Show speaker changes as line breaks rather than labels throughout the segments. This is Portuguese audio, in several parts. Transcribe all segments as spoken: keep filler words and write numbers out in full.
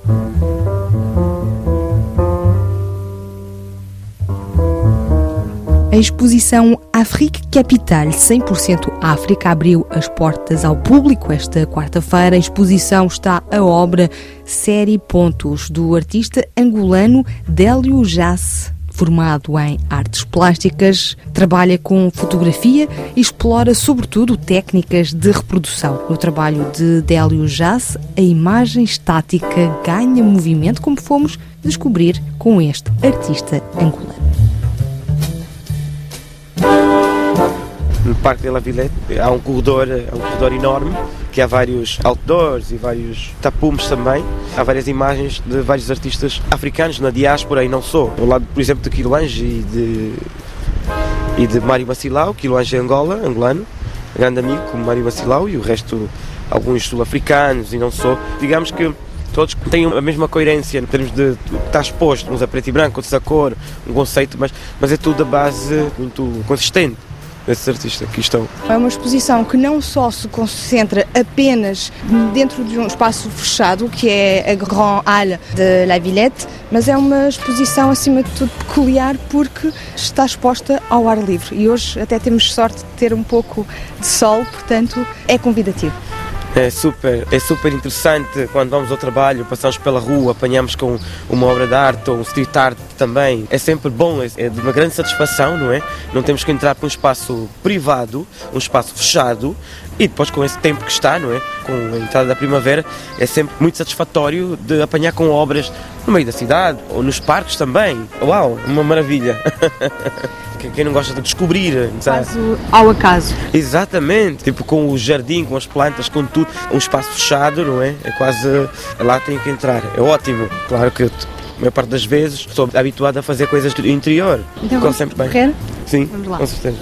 A exposição Afrique Capitale, cem por cento África, abriu as portas ao público esta quarta-feira. A exposição está a obra Série Pontos, do artista angolano Délio Jace. Formado em artes plásticas, trabalha com fotografia e explora sobretudo técnicas de reprodução. No trabalho de Délio Jace, a imagem estática ganha movimento, como fomos descobrir com este artista angolano.
No Parque de la Villette há um corredor, há um corredor enorme, que há vários outdoors e vários tapumes também. Há várias imagens de vários artistas africanos na diáspora e não só. Ao lado, por exemplo, de Quiloange e de, e de Mário Macilau. Quiloange é Angola, angolano, grande amigo como Mário Macilau, e o resto, alguns sul-africanos e não só. Digamos que todos têm a mesma coerência em termos de estar exposto, uns a preto e branco, outros a cor, um conceito, mas, mas é tudo a base muito consistente desses artistas que estão.
É uma exposição que não só se concentra apenas dentro de um espaço fechado, que é a Grand Halle de la Villette, mas é uma exposição, acima de tudo, peculiar porque está exposta ao ar livre. E hoje até temos sorte de ter um pouco de sol, portanto, é convidativo.
É super, é super interessante quando vamos ao trabalho, passamos pela rua, apanhamos com uma obra de arte ou um street art também. É sempre bom, é de uma grande satisfação, não é? Não temos que entrar para um espaço privado, um espaço fechado, e depois com esse tempo que está, não é? Com a entrada da primavera, é sempre muito satisfatório de apanhar com obras no meio da cidade ou nos parques também. Uau, uma maravilha! Quem não gosta de descobrir,
Caso ao acaso.
Exatamente, tipo com o jardim, com as plantas, com tudo, um espaço fechado, não é? É quase, lá tem que entrar, é ótimo. Claro que a maior parte das vezes estou habituado a fazer coisas do interior.
Então vamos sempre bem. Correr?
Sim,
vamos lá.
Com certeza.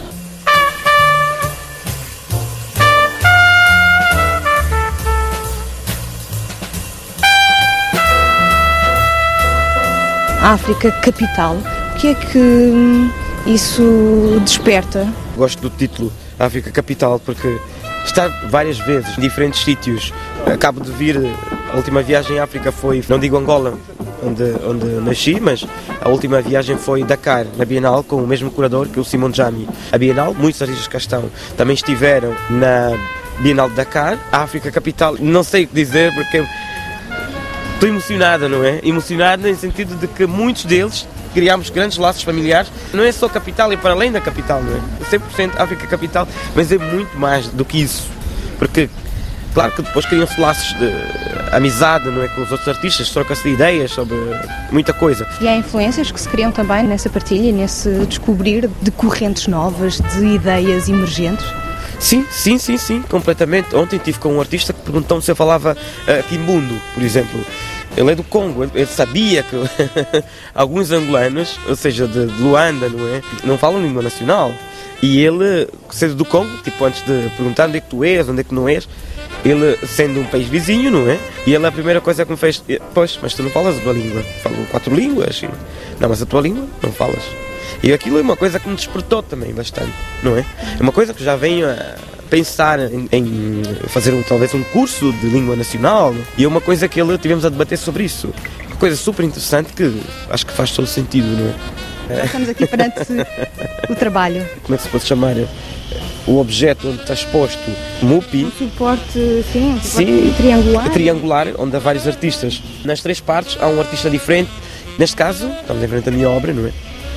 África Capital, o que é que isso desperta?
Gosto do título África Capital porque estar várias vezes em diferentes sítios. Acabo de vir, a última viagem à África foi, não digo Angola, onde, onde nasci, mas a última viagem foi Dakar, na Bienal, com o mesmo curador que o Simon Jami. A Bienal, muitos artistas cá estão, também estiveram na Bienal de Dakar. A África Capital, não sei o que dizer porque estou emocionada, não é? Emocionada no sentido de que muitos deles criámos grandes laços familiares. Não é só capital, é para além da capital, não é? cem por cento África Capital, mas é muito mais do que isso. Porque, claro que depois criam-se laços de amizade, não é? Com os outros artistas, troca-se de ideias sobre muita coisa.
E há influências que se criam também nessa partilha, nesse descobrir de correntes novas, de ideias emergentes?
Sim, sim, sim, sim, completamente. Ontem estive com um artista que perguntou-me se eu falava uh, Kimbundo, por exemplo. Ele é do Congo, ele sabia que alguns angolanos, ou seja, de Luanda, não é? Não falam língua nacional. E ele, sendo do Congo, tipo, antes de perguntar onde é que tu és, onde é que não és, ele, sendo um país vizinho, não é? E ele, a primeira coisa que me fez, pois, mas tu não falas a tua língua. Falo quatro línguas. Não, mas a tua língua não falas. E aquilo é uma coisa que me despertou também bastante, não é? É uma coisa que já venho a pensar em, em fazer um, talvez um curso de língua nacional, e é uma coisa que ele tivemos a debater sobre isso. Uma coisa super interessante que acho que faz todo sentido, não é?
Estamos aqui perante o trabalho.
Como é que se pode chamar? O objeto onde está exposto Mupi.
Um suporte, sim, um suporte
sim,
triangular.
triangular, onde há vários artistas. Nas três partes há um artista diferente. Neste caso, estamos em frente à minha obra, não é?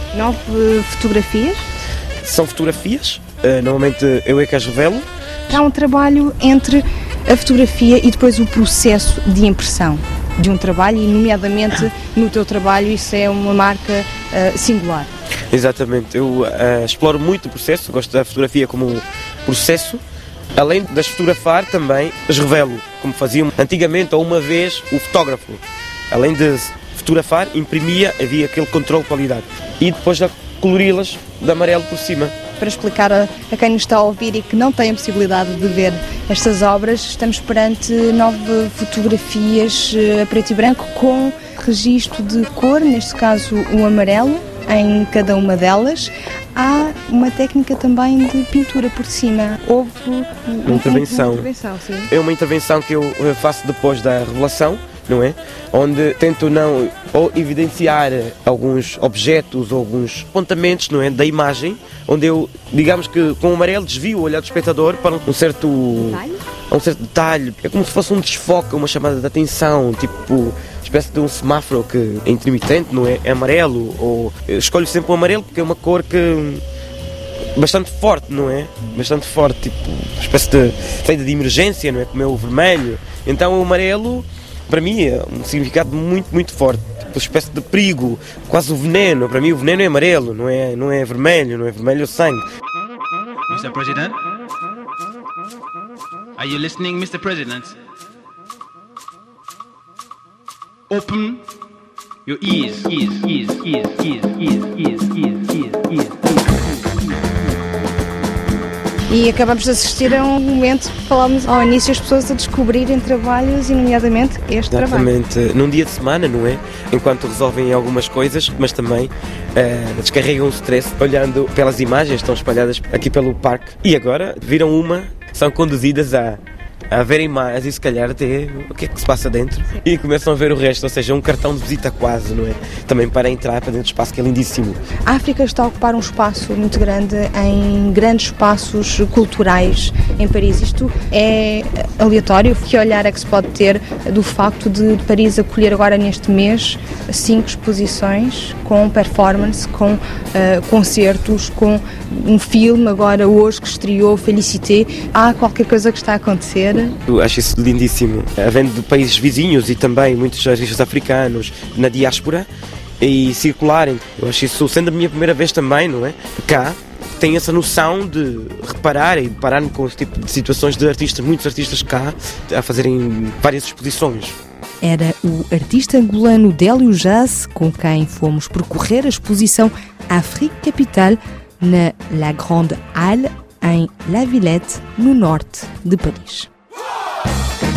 Nove fotografias?
São fotografias, uh, normalmente eu é que as revelo.
Há um trabalho entre a fotografia e depois o processo de impressão de um trabalho, e nomeadamente no teu trabalho isso é uma marca uh, singular.
Exatamente, eu uh, exploro muito o processo, gosto da fotografia como processo. Além de as fotografar, também as revelo, como faziam antigamente, ou uma vez, o fotógrafo. Além de fotografar, imprimia, havia aquele controle de qualidade. E depois já colori-las de amarelo por cima.
Para explicar a, a quem nos está a ouvir e que não tem a possibilidade de ver estas obras, estamos perante nove fotografias a preto e branco com registro de cor, neste caso o amarelo, em cada uma delas. Há uma técnica também de pintura por cima. Houve
uma intervenção.
Uma intervenção sim.
É uma intervenção que eu faço depois da revelação. não é? Onde tento não ou evidenciar alguns objetos ou alguns apontamentos, não é, da imagem, onde eu, digamos que com o amarelo desvio o olhar do espectador para um certo
Detalhe?
um certo detalhe. É como se fosse um desfoque, uma chamada de atenção, tipo espécie de um semáforo que é intermitente, não é? É amarelo, ou eu escolho sempre o amarelo porque é uma cor que bastante forte, não é? Bastante forte, tipo, uma espécie de saída de emergência, não é? Como é o vermelho. Então o amarelo, para mim, é um significado muito, muito forte. Tipo, uma espécie de perigo, quase o veneno. Para mim o veneno é amarelo, não é, não é vermelho, não é vermelho é o sangue.
mister President? Are you listening, mister President? Open your ears, ears, ears, ears, ears, ears, ears, ears, ears, ears.
E acabamos de assistir a um momento que falámos ao início, as pessoas a descobrirem trabalhos, e nomeadamente este trabalho.
Exatamente, num dia de semana, não é? Enquanto resolvem algumas coisas, mas também uh, descarregam o stress olhando pelas imagens que estão espalhadas aqui pelo parque. E agora viram uma, são conduzidas a, a verem mais e se calhar até o que é que se passa dentro. E começam a ver o resto, ou seja, um cartão de visita quase, não é? Também para entrar para dentro do espaço, que é lindíssimo.
A África está a ocupar um espaço muito grande em grandes espaços culturais em Paris. Isto é aleatório? Que olhar é que se pode ter do facto de Paris acolher agora neste mês cinco exposições com performance, com uh, concertos, com um filme agora hoje que estreou, Félicité. Há qualquer coisa que está a acontecer?
Eu acho isso lindíssimo. Havendo de países vizinhos e também muitos artistas africanos na diáspora e circularem. Eu acho isso, sendo a minha primeira vez também, não é? Cá, tenho essa noção de reparar e deparar-me com esse tipo de situações de artistas, muitos artistas cá, a fazerem várias exposições.
Era o artista angolano Délio Jazz, com quem fomos percorrer a exposição Afrique Capitale na La Grande Halle, em La Villette, no norte de Paris.